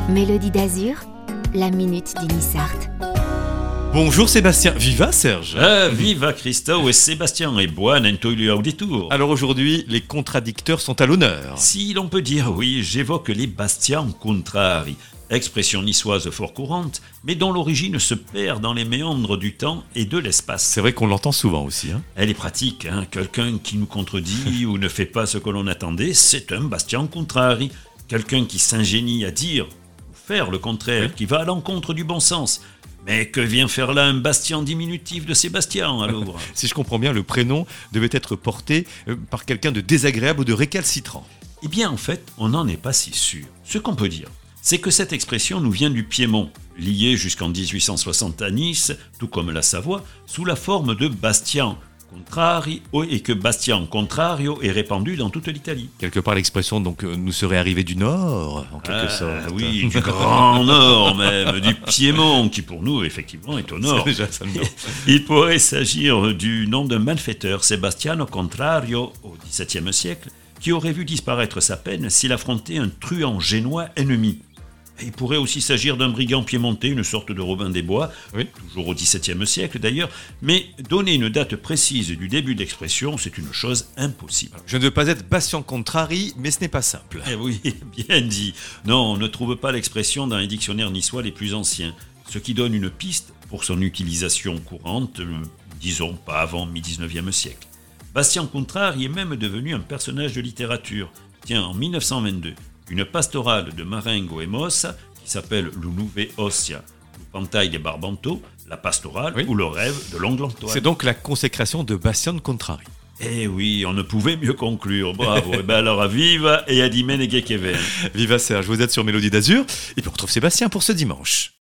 Mélodie d'Azur, la minute du Nissart. Bonjour Sébastien, viva Serge. Viva Christo et Sébastien et buon entolio auditour. Alors aujourd'hui, les contradicteurs sont à l'honneur. Si l'on peut dire oui, j'évoque les bastians contrari, expression niçoise fort courante, mais dont l'origine se perd dans les méandres du temps et de l'espace. C'est vrai qu'on l'entend souvent aussi. Elle est pratique, quelqu'un qui nous contredit ou ne fait pas ce que l'on attendait, c'est un bastian contrari. Quelqu'un qui s'ingénie à dire ou faire le contraire, qui va à l'encontre du bon sens. Mais que vient faire là un bastion diminutif de Sébastien, alors? Si je comprends bien, le prénom devait être porté par quelqu'un de désagréable ou de récalcitrant. Eh bien, en fait, on n'en est pas si sûr. Ce qu'on peut dire, c'est que cette expression nous vient du Piémont, liée jusqu'en 1860 à Nice, tout comme la Savoie, sous la forme de bastian contrari, et que bastian contrario est répandu dans toute l'Italie. Quelque part, l'expression donc nous serait arrivée du Nord, en quelque sorte. Oui, du Grand Nord même, du Piémont, qui pour nous, effectivement, est au Nord. C'est déjà ça, le Nord. Il pourrait s'agir du nom d'un malfaiteur, Sebastiano Contrario, au XVIIe siècle, qui aurait vu disparaître sa peine s'il affrontait un truand génois ennemi. Il pourrait aussi s'agir d'un brigand piémontais, une sorte de Robin des Bois, toujours au XVIIe siècle d'ailleurs, mais donner une date précise du début d'expression, c'est une chose impossible. Je ne veux pas être bastian contrari, mais ce n'est pas simple. Eh oui, bien dit. Non, on ne trouve pas l'expression dans les dictionnaires niçois les plus anciens, ce qui donne une piste pour son utilisation courante, disons pas avant mi-19e siècle. Bastian Contrari est même devenu un personnage de littérature. Tiens, en 1922, une pastorale de Marengo et Mossa, qui s'appelle L'Unuve Ossia, Pantaille des Barbanto, la pastorale ou le rêve de l'oncle Antoine. C'est donc la consécration de Bastian Contrari. Eh oui, on ne pouvait mieux conclure, bravo. Et ben alors, viva et adimene gekeven. Viva Serge, vous êtes sur Mélodie d'Azur, et puis on retrouve Sébastien pour ce dimanche.